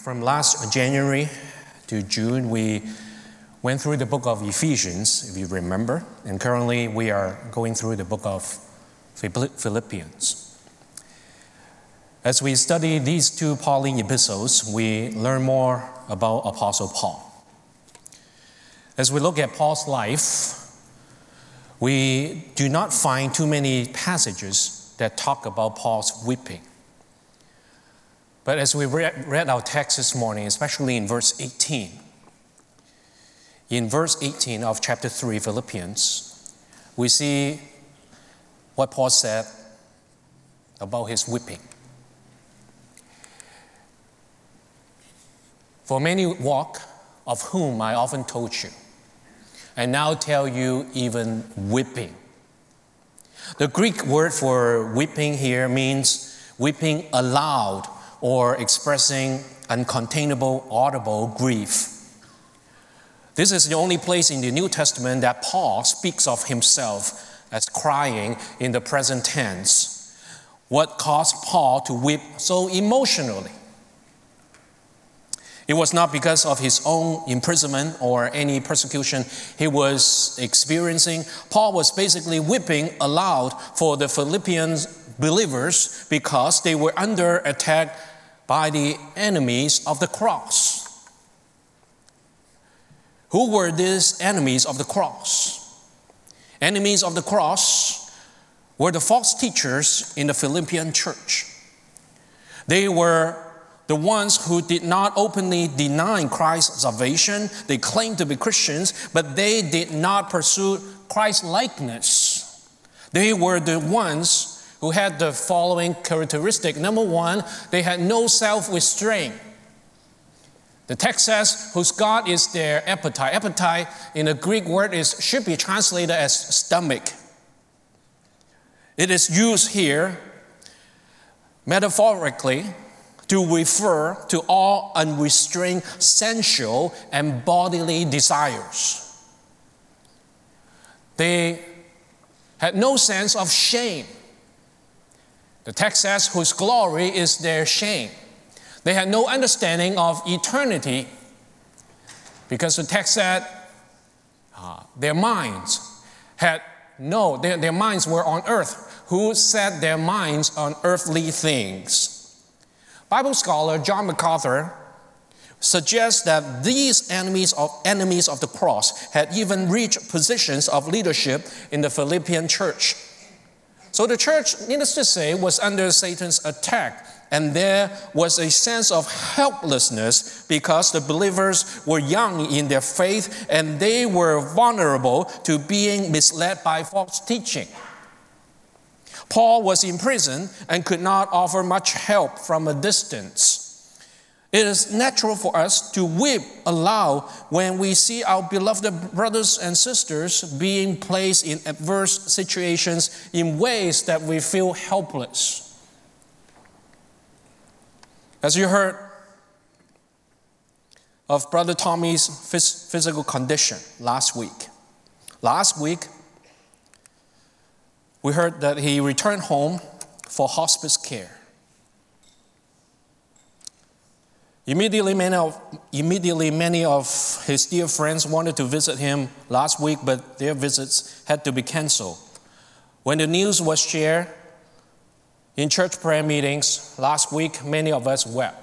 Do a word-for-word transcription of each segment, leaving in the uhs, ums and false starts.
From last January to June, we went through the book of Ephesians, if you remember, and currently we are going through the book of Philippians. As we study these two Pauline epistles, we learn more about Apostle Paul. As we look at Paul's life, we do not find too many passages that talk about Paul's weeping. But as we read, read our text this morning, especially in verse eighteen, in verse eighteen of chapter three, Philippians, we see what Paul said about his weeping. For many walk, of whom I often told you, and now tell you even weeping. The Greek word for weeping here means weeping aloud or expressing uncontainable, audible grief. This is the only place in the New Testament that Paul speaks of himself as crying in the present tense. What caused Paul to weep so emotionally? It was not because of his own imprisonment or any persecution he was experiencing. Paul was basically weeping aloud for the Philippian believers because they were under attack by the enemies of the cross. Who were these enemies of the cross? Enemies of the cross were the false teachers in the Philippian church. They were the ones who did not openly deny Christ's salvation. They claimed to be Christians, but they did not pursue Christ's likeness. They were the ones who had the following characteristic. Number one, they had no self-restraint. The text says, whose God is their appetite. Appetite in the Greek word is should be translated as stomach. It is used here metaphorically to refer to all unrestrained sensual and bodily desires. They had no sense of shame. The text says, whose glory is their shame. They had no understanding of eternity because the text said uh, their minds had no, their, their minds were on earth. Who set their minds on earthly things? Bible scholar John MacArthur suggests that these enemies of, enemies of the cross had even reached positions of leadership in the Philippian church. So the church, needless to say, was under Satan's attack, and there was a sense of helplessness because the believers were young in their faith and they were vulnerable to being misled by false teaching. Paul was in prison and could not offer much help from a distance. It is natural for us to weep aloud when we see our beloved brothers and sisters being placed in adverse situations in ways that we feel helpless. As you heard of Brother Tommy's phys- physical condition last week. Last week, we heard that he returned home for hospice care. Immediately many, of, immediately, many of his dear friends wanted to visit him last week, but their visits had to be canceled. When the news was shared in church prayer meetings last week, many of us wept.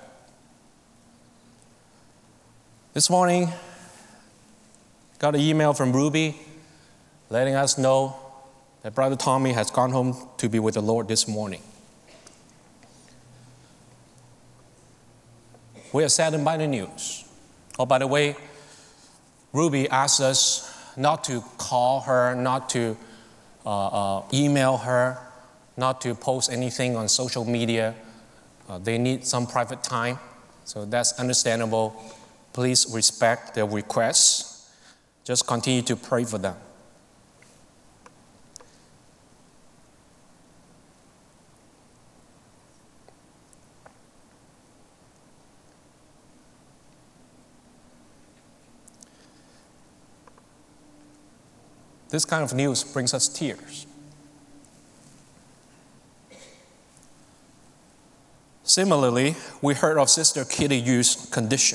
This morning, got an email from Ruby letting us know that Brother Tommy has gone home to be with the Lord this morning. We are saddened by the news. Oh, by the way, Ruby asked us not to call her, not to uh, uh, email her, not to post anything on social media. Uh, they need some private time, so that's understandable. Please respect their requests. Just continue to pray for them. This kind of news brings us tears. Similarly, we heard of Sister Kitty Yu's condition.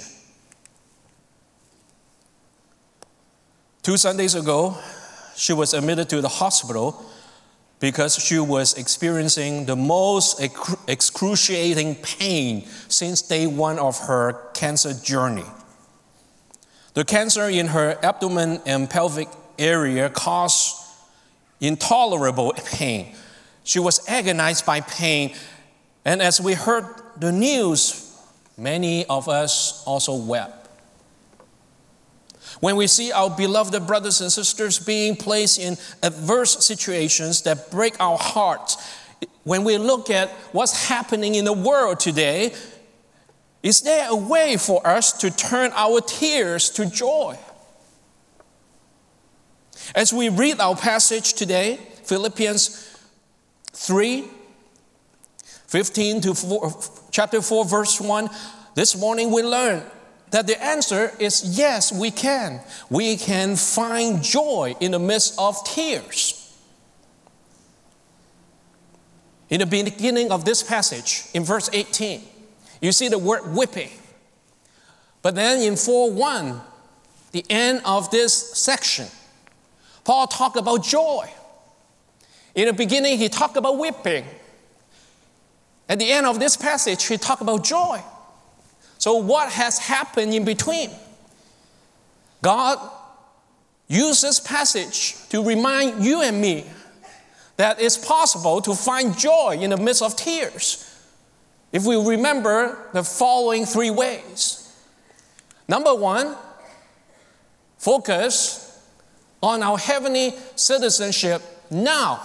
Two Sundays ago, she was admitted to the hospital because she was experiencing the most excruciating pain since day one of her cancer journey. The cancer in her abdomen and pelvic area caused intolerable pain. She was agonized by pain, and as we heard the news, many of us also wept. When we see our beloved brothers and sisters being placed in adverse situations that break our hearts, when we look at what's happening in the world today, is there a way for us to turn our tears to joy? As we read our passage today, Philippians three, fifteen to four, chapter four, verse one, this morning we learn that the answer is yes, we can. We can find joy in the midst of tears. In the beginning of this passage, in verse eighteen, you see the word whipping. But then in four one, the end of this section, Paul talked about joy. In the beginning, he talked about whipping. At the end of this passage, he talked about joy. So what has happened in between? God used this passage to remind you and me that it's possible to find joy in the midst of tears if we remember the following three ways. Number one, focus on our heavenly citizenship now.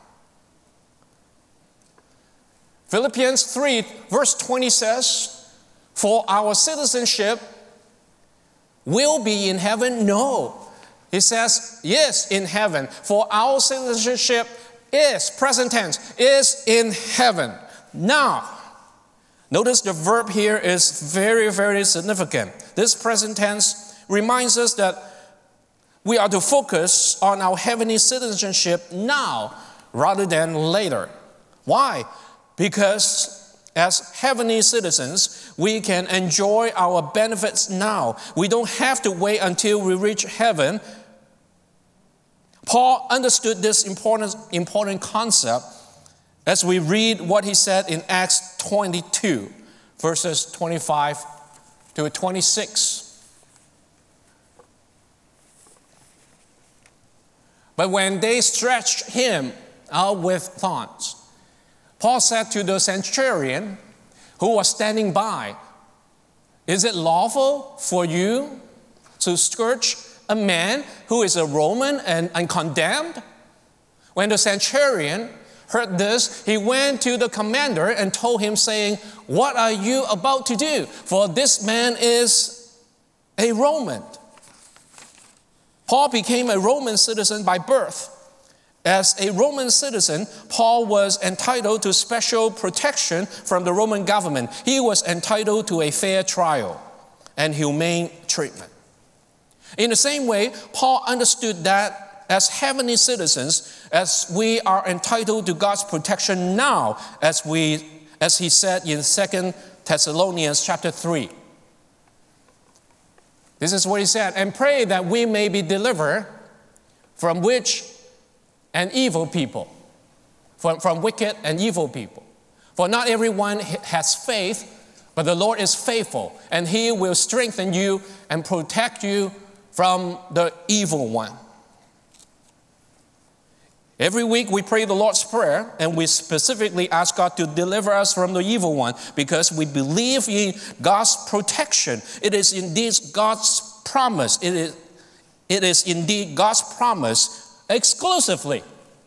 Philippians three, verse twenty says, for our citizenship will be in heaven? No. It says, yes, in heaven. For our citizenship is, present tense, is in heaven. Now, notice the verb here is very, very significant. This present tense reminds us that we are to focus on our heavenly citizenship now rather than later. Why? Because as heavenly citizens, we can enjoy our benefits now. We don't have to wait until we reach heaven. Paul understood this important, important concept as we read what he said in Acts twenty-two, verses twenty-five to twenty-six. But when they stretched him out with thorns, Paul said to the centurion who was standing by, is it lawful for you to scourge a man who is a Roman and uncondemned? When the centurion heard this, he went to the commander and told him, saying, what are you about to do? For this man is a Roman. Paul became a Roman citizen by birth. As a Roman citizen, Paul was entitled to special protection from the Roman government. He was entitled to a fair trial and humane treatment. In the same way, Paul understood that as heavenly citizens, as we are entitled to God's protection now, as we, as he said in Second Thessalonians chapter three. This is what he said, and pray that we may be delivered from which and evil people, from, from wicked and evil people. For not everyone has faith, but the Lord is faithful, and he will strengthen you and protect you from the evil one. Every week we pray the Lord's Prayer, and we specifically ask God to deliver us from the evil one because we believe in God's protection. It is indeed God's promise. It is, it is indeed God's promise exclusively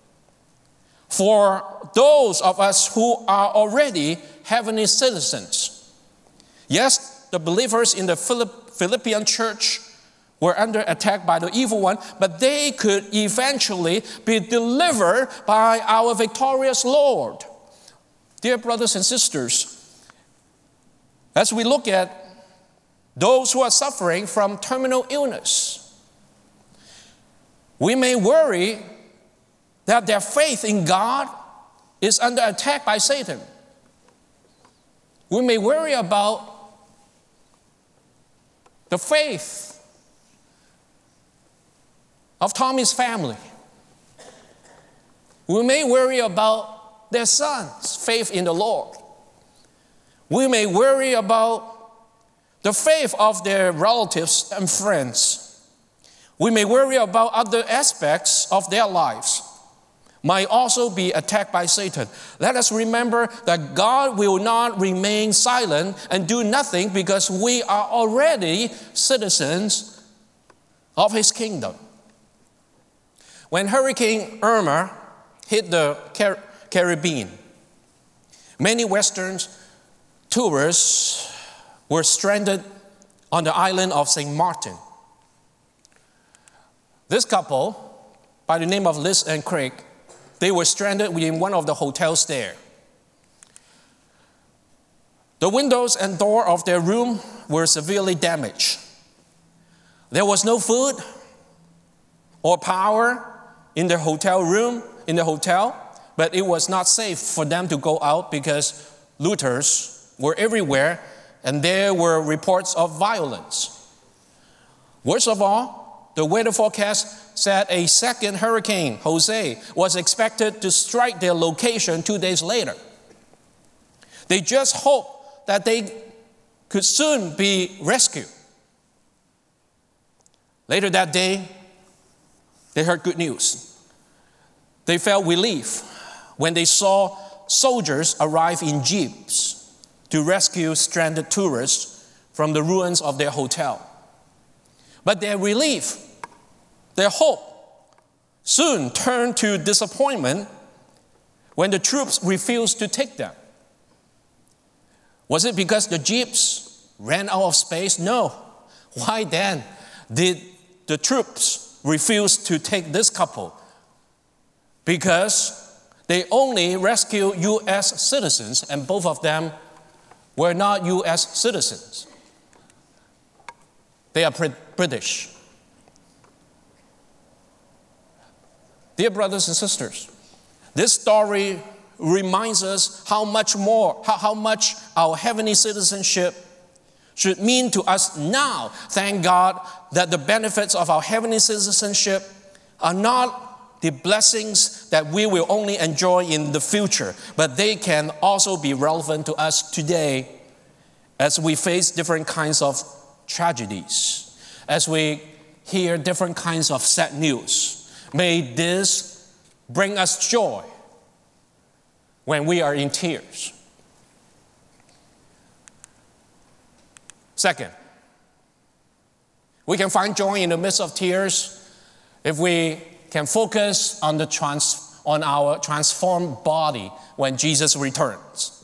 for those of us who are already heavenly citizens. Yes, the believers in the Philippian church were under attack by the evil one, but they could eventually be delivered by our victorious Lord. Dear brothers and sisters, as we look at those who are suffering from terminal illness, we may worry that their faith in God is under attack by Satan. We may worry about the faith of Tommy's family. We may worry about their son's faith in the Lord. We may worry about the faith of their relatives and friends. We may worry about other aspects of their lives, might also be attacked by Satan. Let us remember that God will not remain silent and do nothing because we are already citizens of His kingdom. When Hurricane Irma hit the Car- Caribbean, many Western tourists were stranded on the island of Saint Martin. This couple, by the name of Liz and Craig, they were stranded within one of the hotels there. The windows and door of their room were severely damaged. There was no food or power in their hotel room, in the hotel, but it was not safe for them to go out because looters were everywhere and there were reports of violence. Worst of all, the weather forecast said a second hurricane, Jose, was expected to strike their location two days later. They just hoped that they could soon be rescued. Later that day, they heard good news. They felt relief when they saw soldiers arrive in jeeps to rescue stranded tourists from the ruins of their hotel. But their relief, their hope, soon turned to disappointment when the troops refused to take them. Was it because the jeeps ran out of space? No. Why then did the troops refuse to take this couple? Because they only rescued U S citizens, and both of them were not U S citizens. They are British. Dear brothers and sisters, this story reminds us how much more, how, how much our heavenly citizenship should mean to us now. Thank God that the benefits of our heavenly citizenship are not the blessings that we will only enjoy in the future, but they can also be relevant to us today as we face different kinds of tragedies, as we hear different kinds of sad news. May this bring us joy when we are in tears. Second, we can find joy in the midst of tears if we can focus on the trans, on our transformed body when Jesus returns.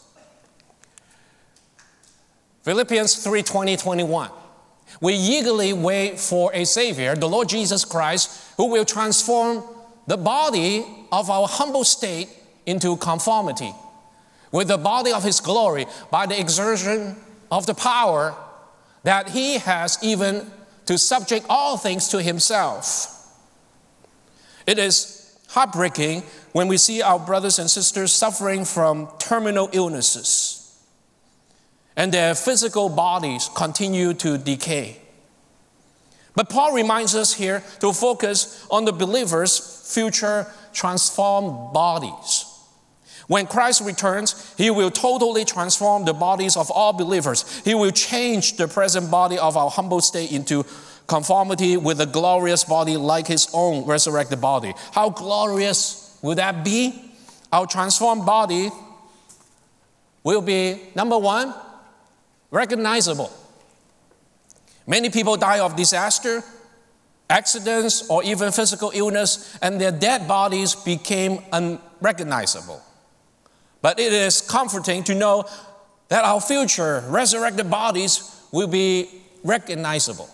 Philippians three twenty, twenty-one. We eagerly wait for a Savior, the Lord Jesus Christ, who will transform the body of our humble state into conformity with the body of His glory by the exertion of the power that He has even to subject all things to Himself. It is heartbreaking when we see our brothers and sisters suffering from terminal illnesses and their physical bodies continue to decay. But Paul reminds us here to focus on the believers' future transformed bodies. When Christ returns, He will totally transform the bodies of all believers. He will change the present body of our humble state into conformity with a glorious body like His own resurrected body. How glorious will that be? Our transformed body will be, number one, recognizable. Many people die of disaster, accidents, or even physical illness, and their dead bodies became unrecognizable. But it is comforting to know that our future resurrected bodies will be recognizable.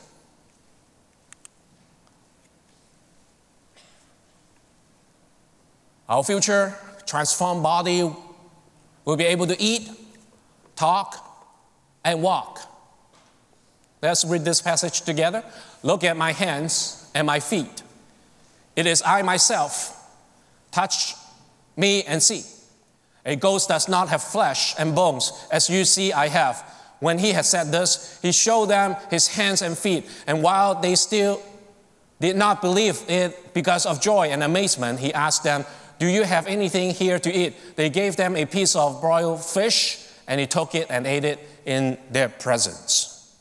Our future transformed body will be able to eat, talk, and walk. Let's read this passage together. Look at my hands and my feet. It is I myself. Touch me and see. A ghost does not have flesh and bones, as you see I have. When he had said this, he showed them his hands and feet. And while they still did not believe it because of joy and amazement, he asked them, do you have anything here to eat? They gave them a piece of broiled fish, and he took it and ate it in their presence.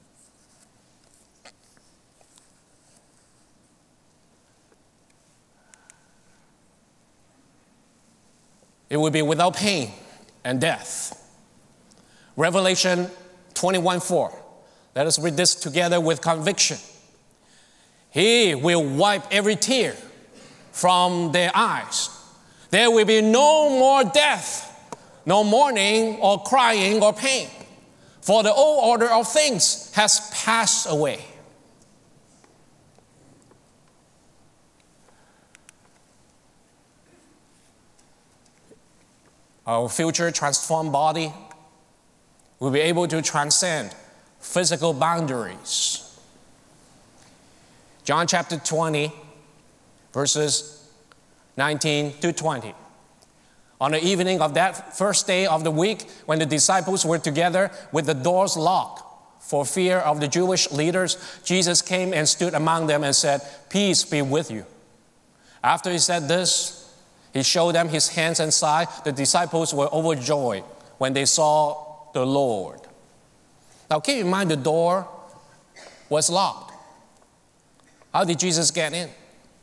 It will be without pain and death. Revelation twenty-one four. Let us read this together with conviction. He will wipe every tear from their eyes. There will be no more death, no mourning or crying or pain, for the old order of things has passed away. Our future transformed body will be able to transcend physical boundaries. John chapter twenty, verses nineteen to twenty. On the evening of that first day of the week, when the disciples were together with the doors locked for fear of the Jewish leaders, Jesus came and stood among them and said, "Peace be with you." After he said this, he showed them his hands and side. The disciples were overjoyed when they saw the Lord. Now keep in mind the door was locked. How did Jesus get in?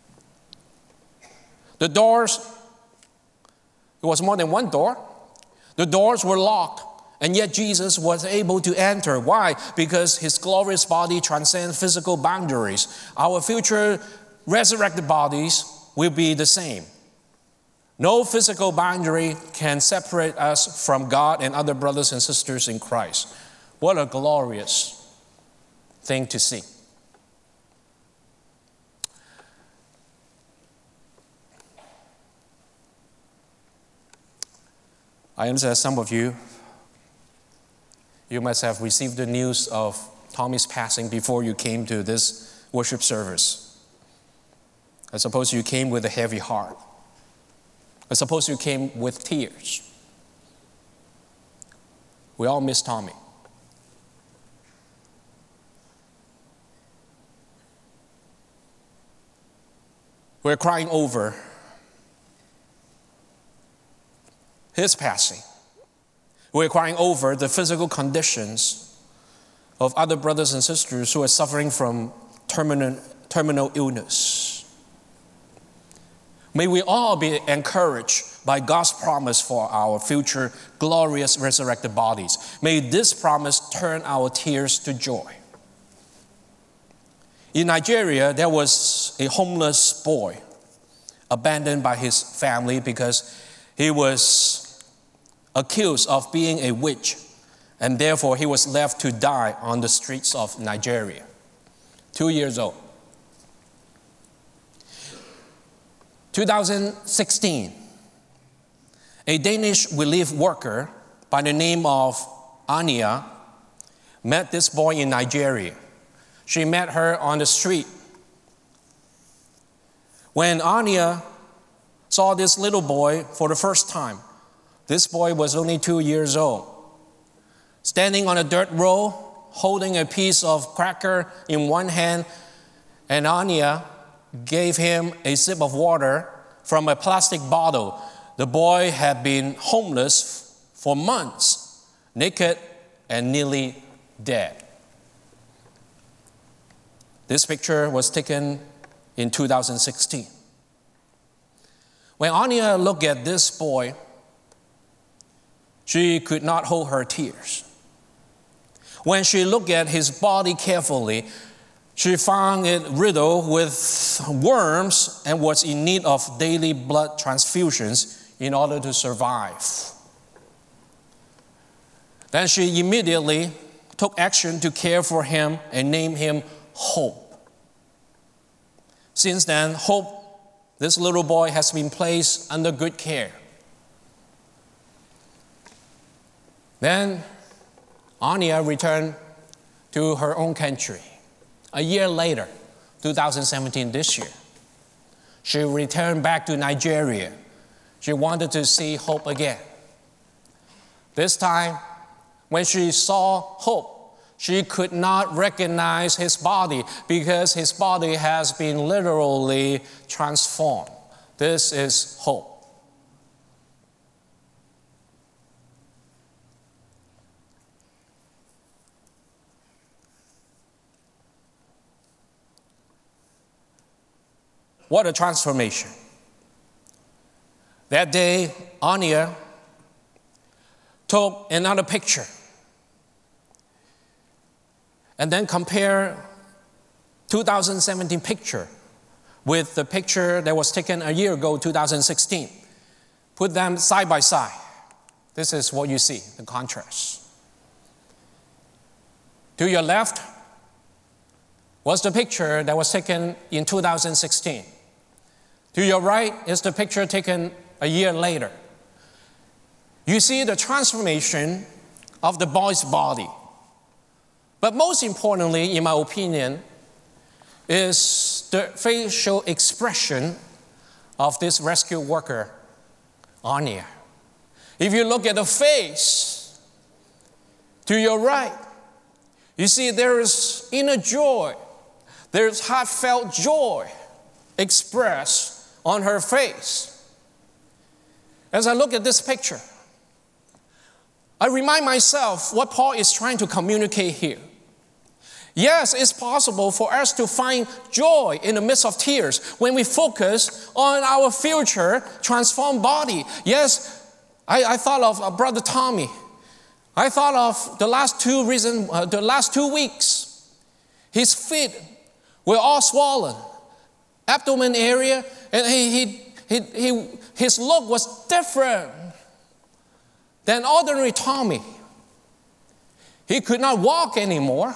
The doors, it was more than one door. The doors were locked, and yet Jesus was able to enter. Why? Because his glorious body transcends physical boundaries. Our future resurrected bodies will be the same. No physical boundary can separate us from God and other brothers and sisters in Christ. What a glorious thing to see. I understand some of you, you must have received the news of Tommy's passing before you came to this worship service. I suppose you came with a heavy heart. I suppose you came with tears. We all miss Tommy. We're crying over his passing. We're crying over the physical conditions of other brothers and sisters who are suffering from terminal, terminal illness. May we all be encouraged by God's promise for our future glorious resurrected bodies. May this promise turn our tears to joy. In Nigeria, there was a homeless boy abandoned by his family because he was accused of being a witch, and therefore he was left to die on the streets of Nigeria. Two years old. twenty sixteen, a Danish relief worker by the name of Anya met this boy in Nigeria. She met her on the street. When Anya saw this little boy for the first time, this boy was only two years old. Standing on a dirt road, holding a piece of cracker in one hand, and Anya gave him a sip of water from a plastic bottle. The boy had been homeless for months, naked and nearly dead. This picture was taken in two thousand sixteen. When Anya looked at this boy, she could not hold her tears. When she looked at his body carefully, she found it riddled with worms and was in need of daily blood transfusions in order to survive. Then she immediately took action to care for him and named him Hope. Since then, Hope, this little boy, has been placed under good care. Then Anya returned to her own country. A year later, two thousand seventeen, this year, she returned back to Nigeria. She wanted to see Hope again. This time, when she saw hope, she could not recognize his body because his body has been literally transformed. This is hope. What a transformation. That day, Anya took another picture and then compare two thousand seventeen picture with the picture that was taken a year ago, two thousand sixteen. Put them side by side. This is what you see, the contrast. To your left was the picture that was taken in two thousand sixteen. To your right is the picture taken a year later. You see the transformation of the boy's body. But most importantly, in my opinion, is the facial expression of this rescue worker, Anya. If you look at the face, to your right, you see there is inner joy. There's heartfelt joy expressed on her face. As I look at this picture, I remind myself what Paul is trying to communicate here. Yes, it's possible for us to find joy in the midst of tears when we focus on our future transformed body. Yes, I, I thought of uh, Brother Tommy. I thought of the last two reason, uh, the last two weeks. His feet were all swollen, abdomen area, and he, he, he, he, his look was different than ordinary Tommy. He could not walk anymore.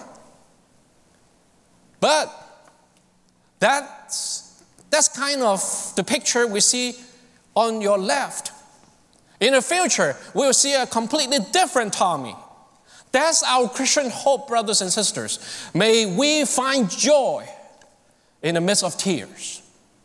But that's, that's kind of the picture we see on your left. In the future, we'll see a completely different Tommy. That's our Christian hope, brothers and sisters. May we find joy in the midst of tears.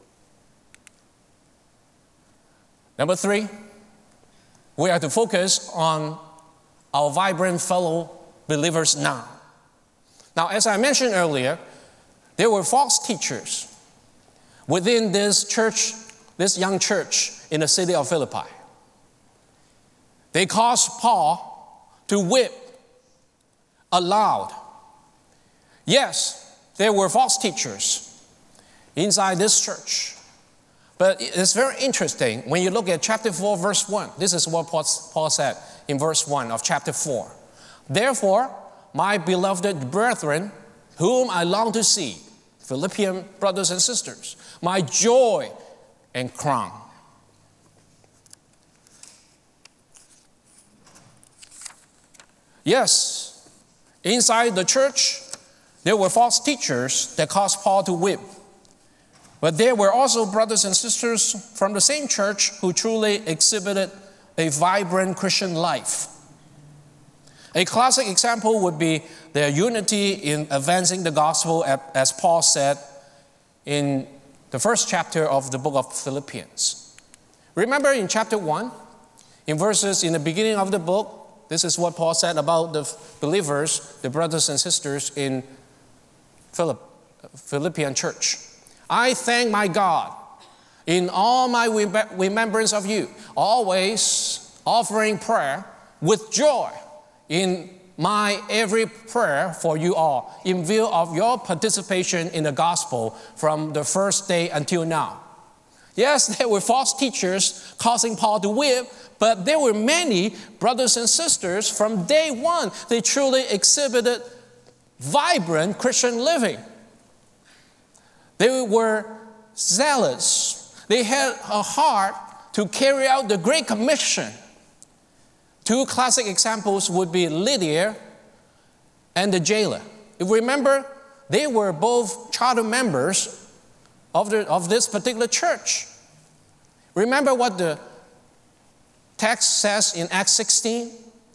Number three, we have to focus on our vibrant fellow believers now. Now, as I mentioned earlier, there were false teachers within this church, this young church in the city of Philippi. They caused Paul to whip aloud. Yes, there were false teachers inside this church. But it's very interesting when you look at chapter four, verse one. This is what Paul said in verse one of chapter four. Therefore, my beloved brethren, whom I long to see, Philippian brothers and sisters, my joy and crown. Yes, inside the church, there were false teachers that caused Paul to whip. But there were also brothers and sisters from the same church who truly exhibited a vibrant Christian life. A classic example would be their unity in advancing the gospel, as Paul said in the first chapter of the book of Philippians. Remember in chapter one, in verses in the beginning of the book, this is what Paul said about the believers, the brothers and sisters in Philipp, Philippian church. I thank my God in all my remembrance of you, always offering prayer with joy in my every prayer for you all, in view of your participation in the gospel from the first day until now. Yes, there were false teachers causing Paul to whip, but there were many brothers and sisters from day one. They truly exhibited vibrant Christian living. They were zealous. They had a heart to carry out the Great Commission. Two classic examples would be Lydia and the jailer. If you remember, they were both charter members of, the, of this particular church. Remember what the text says in Acts sixteen?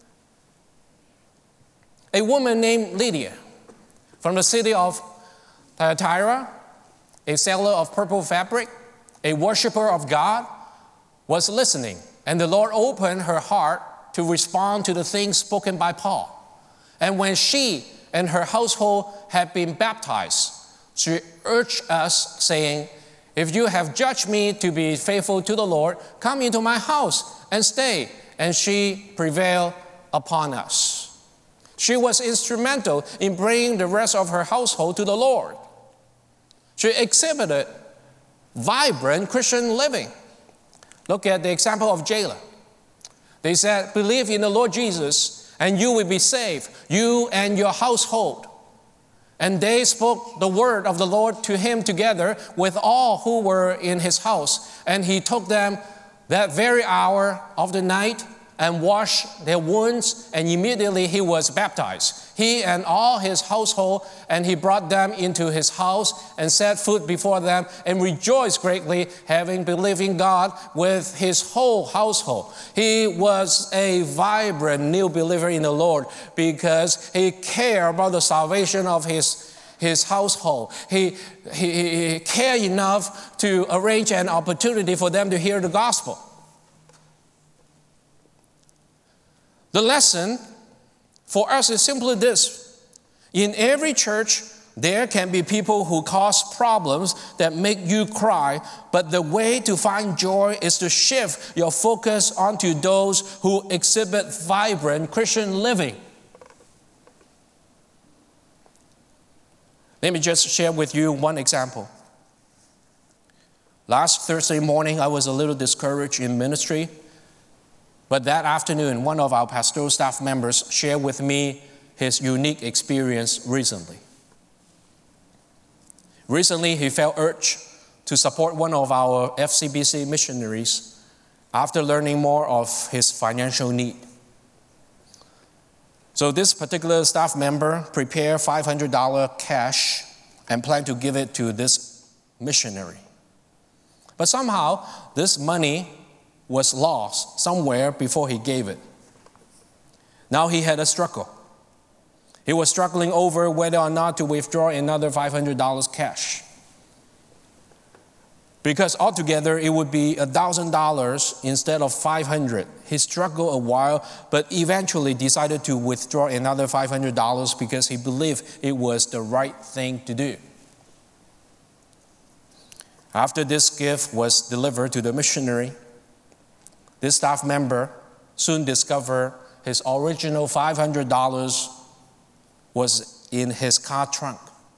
A woman named Lydia from the city of Thyatira, a seller of purple fabric, a worshiper of God, was listening, and the Lord opened her heart to respond to the things spoken by Paul. And when she and her household had been baptized, she urged us, saying, "If you have judged me to be faithful to the Lord, come into my house and stay." And she prevailed upon us. She was instrumental in bringing the rest of her household to the Lord. She exhibited vibrant Christian living. Look at the example of Jailer. They said, "Believe in the Lord Jesus, and you will be saved, you and your household." And they spoke the word of the Lord to him together with all who were in his house. And he took them that very hour of the night and washed their wounds, and immediately he was baptized, he and all his household, and he brought them into his house and set food before them and rejoiced greatly, having believed in God with his whole household. He was a vibrant new believer in the Lord because he cared about the salvation of his his household. He, he, he cared enough to arrange an opportunity for them to hear the gospel. The lesson for us is simply this: in every church, there can be people who cause problems that make you cry, but the way to find joy is to shift your focus onto those who exhibit vibrant Christian living. Let me just share with you one example. Last Thursday morning, I was a little discouraged in ministry. But that afternoon, one of our pastoral staff members shared with me his unique experience recently. Recently, he felt urged to support one of our F C B C missionaries after learning more of his financial need. So this particular staff member prepared five hundred dollars cash and planned to give it to this missionary. But somehow, this money was lost somewhere before he gave it. Now he had a struggle. He was struggling over whether or not to withdraw another five hundred dollars cash. Because altogether it would be one thousand dollars instead of five hundred dollars. He struggled a while, but eventually decided to withdraw another five hundred dollars because he believed it was the right thing to do. After this gift was delivered to the missionary, this staff member soon discovered his original five hundred dollars was in his car trunk.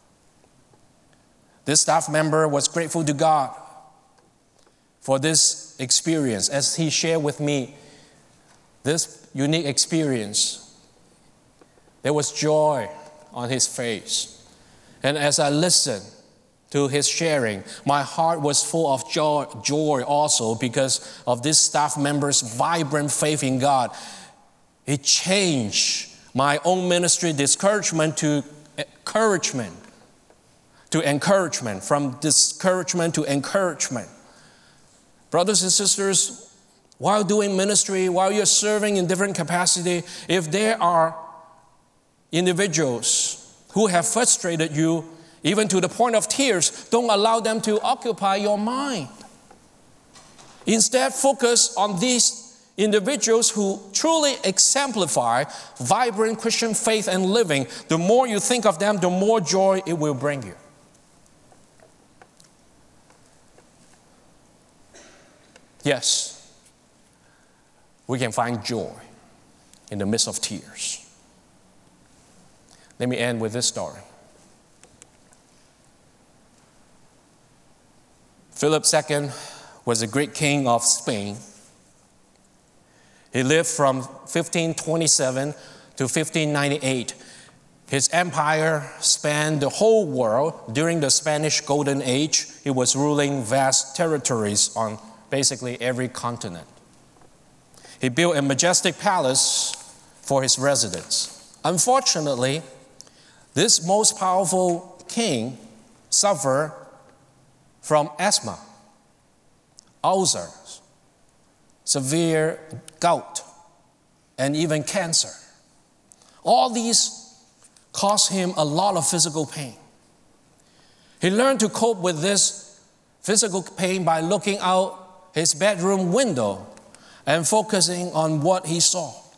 This staff member was grateful to God for this experience. As he shared with me this unique experience, there was joy on his face. And as I listened to his sharing, my heart was full of joy, joy also because of this staff member's vibrant faith in God. It changed my own ministry discouragement to encouragement, to encouragement, from discouragement to encouragement. Brothers and sisters, while doing ministry, while you're serving in different capacity, if there are individuals who have frustrated you, even to the point of tears, don't allow them to occupy your mind. Instead, focus on these individuals who truly exemplify vibrant Christian faith and living. The more you think of them, the more joy it will bring you. Yes, we can find joy in the midst of tears. Let me end with this story. Philip the Second was a great king of Spain. He lived from fifteen twenty-seven to fifteen ninety-eight. His empire spanned the whole world. During the Spanish Golden Age, he was ruling vast territories on basically every continent. He built a majestic palace for his residents. Unfortunately, this most powerful king suffered from asthma, ulcers, severe gout, and even cancer. All these caused him a lot of physical pain. He learned to cope with this physical pain by looking out his bedroom window and focusing on what he saw.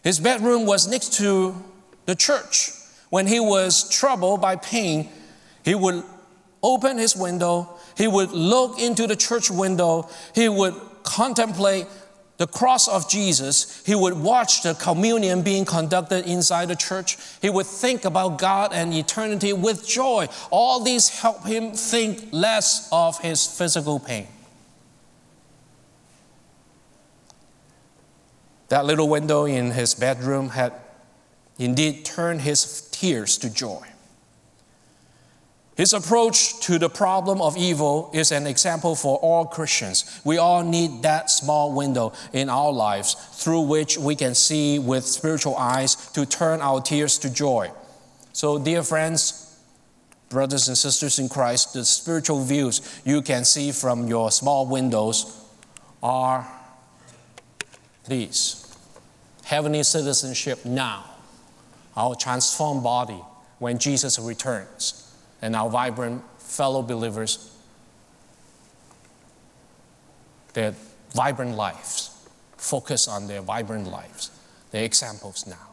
His bedroom was next to the church. When he was troubled by pain, he would open his window, he would look into the church window, he would contemplate the cross of Jesus, he would watch the communion being conducted inside the church, he would think about God and eternity with joy. All these help him think less of his physical pain. That little window in his bedroom had indeed turned his tears to joy. His approach to the problem of evil is an example for all Christians. We all need that small window in our lives through which we can see with spiritual eyes to turn our tears to joy. So, dear friends, brothers and sisters in Christ, the spiritual views you can see from your small windows are these. Heavenly citizenship now, our transformed body when Jesus returns, and our vibrant fellow believers, their vibrant lives. Focus on their vibrant lives, their examples now.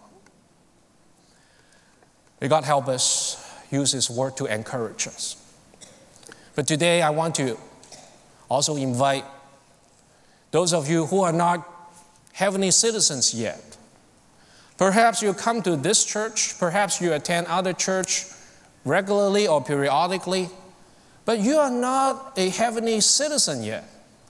May God help us use His word to encourage us. But today I want to also invite those of you who are not heavenly citizens yet. Perhaps you come to this church, perhaps you attend other church regularly or periodically, but you are not a heavenly citizen yet.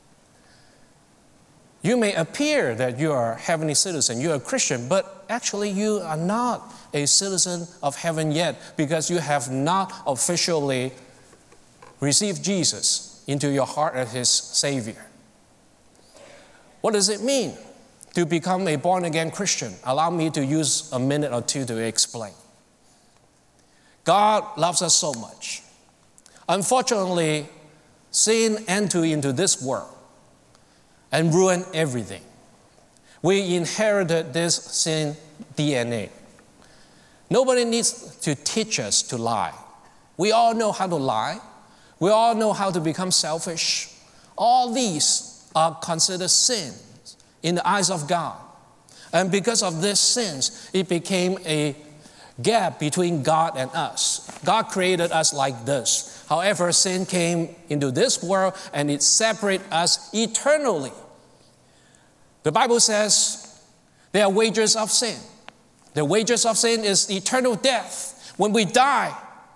You may appear that you are a heavenly citizen, you are a Christian, but actually you are not a citizen of heaven yet because you have not officially received Jesus into your heart as His Savior. What does it mean to become a born-again Christian? Allow me to use a minute or two to explain. God loves us so much. Unfortunately, sin entered into this world and ruined everything. We inherited this sin D N A. Nobody needs to teach us to lie. We all know how to lie. We all know how to become selfish. All these are considered sins in the eyes of God. And because of these sins, it became a gap between God and us. God created us like this. However, sin came into this world and it separated us eternally. The Bible says there are wages of sin. The wages of sin is eternal death. When we die,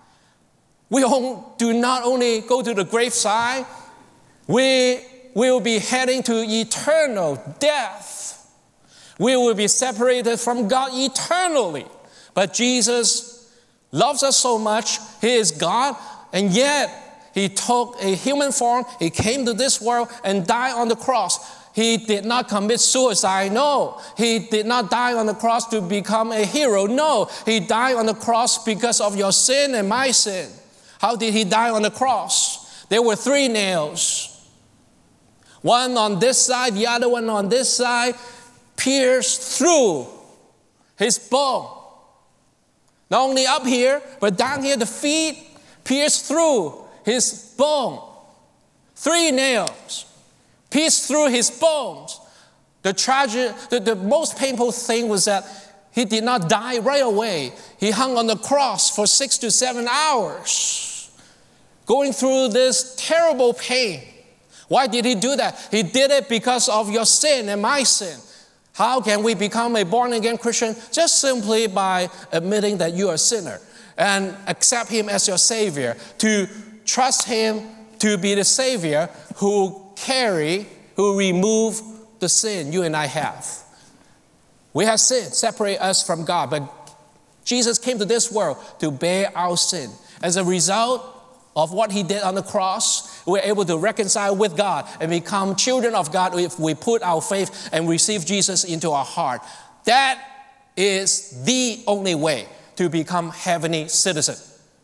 we do not only go to the graveside, we will be heading to eternal death. We will be separated from God eternally. But Jesus loves us so much. He is God, and yet He took a human form. He came to this world and died on the cross. He did not commit suicide. No. He did not die on the cross to become a hero. No. He died on the cross because of your sin and my sin. How did He die on the cross? There were three nails. One on this side, the other one on this side, pierced through His bone. Not only up here, but down here, the feet pierced through His bone. Three nails pierced through His bones. The tragic, the, the most painful thing was that He did not die right away. He hung on the cross for six to seven hours, going through this terrible pain. Why did He do that? He did it because of your sin and my sin. How can we become a born-again Christian? Just simply by admitting that you are a sinner and accept Him as your Savior, to trust Him to be the Savior who carry, who remove the sin you and I have. We have sin, separate us from God, but Jesus came to this world to bear our sin. As a result of what He did on the cross, we're able to reconcile with God and become children of God if we put our faith and receive Jesus into our heart. That is the only way to become heavenly citizen.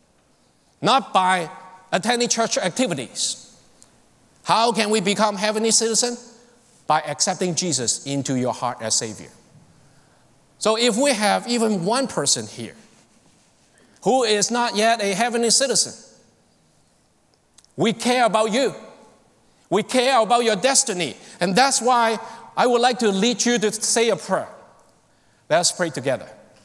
Not by attending church activities. How can we become heavenly citizen? By accepting Jesus into your heart as Savior. So if we have even one person here who is not yet a heavenly citizen, we care about you. We care about your destiny. And that's why I would like to lead you to say a prayer. Let us pray together.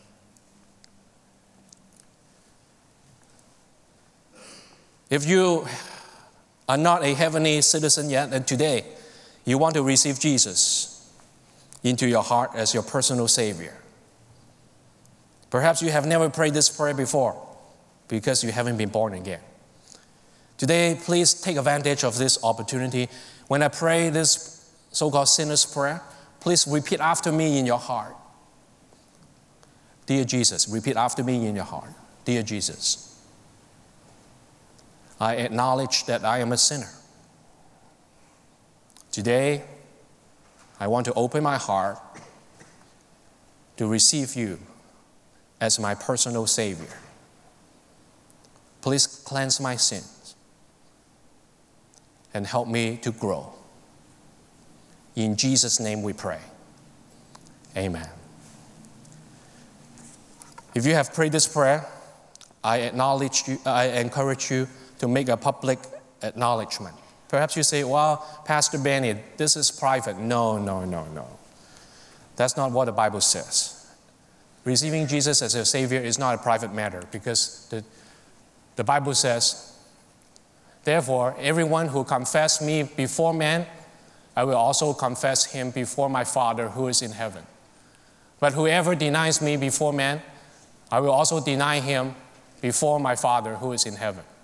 If you are not a heavenly citizen yet, and today you want to receive Jesus into your heart as your personal Savior, perhaps you have never prayed this prayer before because you haven't been born again. Today, please take advantage of this opportunity. When I pray this so-called sinner's prayer, please repeat after me in your heart. Dear Jesus, repeat after me in your heart. Dear Jesus, I acknowledge that I am a sinner. Today, I want to open my heart to receive you as my personal Savior. Please cleanse my sins and help me to grow. In Jesus' name we pray. Amen. If you have prayed this prayer, I acknowledge you, I encourage you to make a public acknowledgement. Perhaps you say, well, Pastor Benny, this is private. No, no, no, no. That's not what the Bible says. Receiving Jesus as your Savior is not a private matter because the, the Bible says, therefore, everyone who confesses me before men, I will also confess him before my Father who is in heaven. But whoever denies me before men, I will also deny him before my Father who is in heaven.